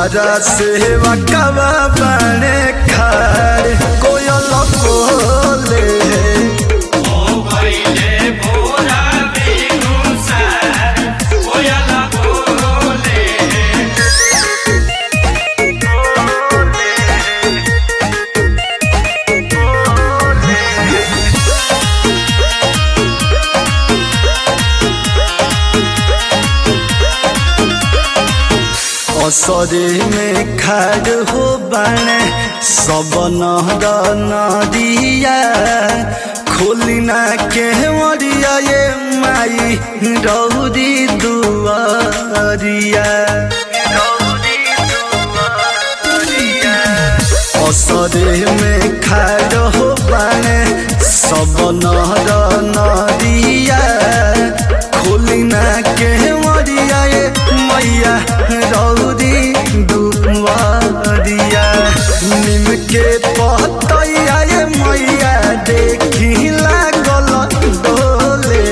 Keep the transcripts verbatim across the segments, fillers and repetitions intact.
दुआरा से वकवा बने खाड़ कोयल बोले असरे में खाड़ हो बने सब नहर नदिया खोलिना के मरिया ये माई रौदी दुआरिया असरे में खाड़ हो बने सब नहर नदिया खोलिना के मरिया ये मैया रौदी दुआरिया निम के पतैया ये मैया देखी लागल डोले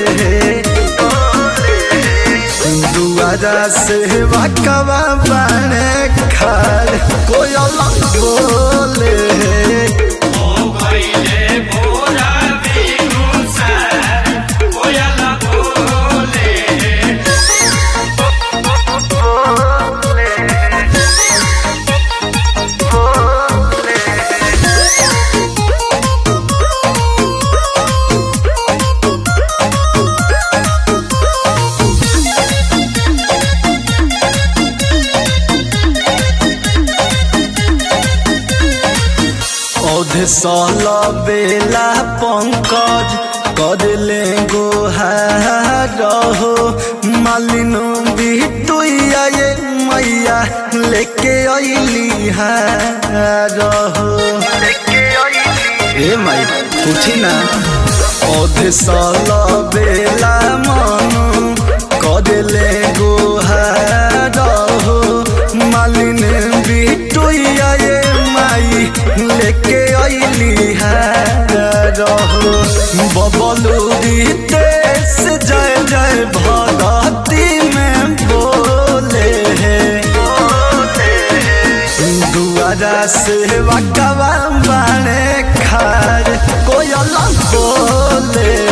दुआरा से वकवा बने खाड़ कोयल बोले सल बेला पंकज कर ले गोहार हो मालिनो बिटुइया ये मैया लेके अइली हार हो ए माई पूछी ना औधे सल बेला मनु कर ले गोहार हो मालिन बिटुइया ये माई लेके अइली रहो बबलू रितेश जय जय भगती में बोले दुआरा से वकवा बने खाड़ कोयल बोले।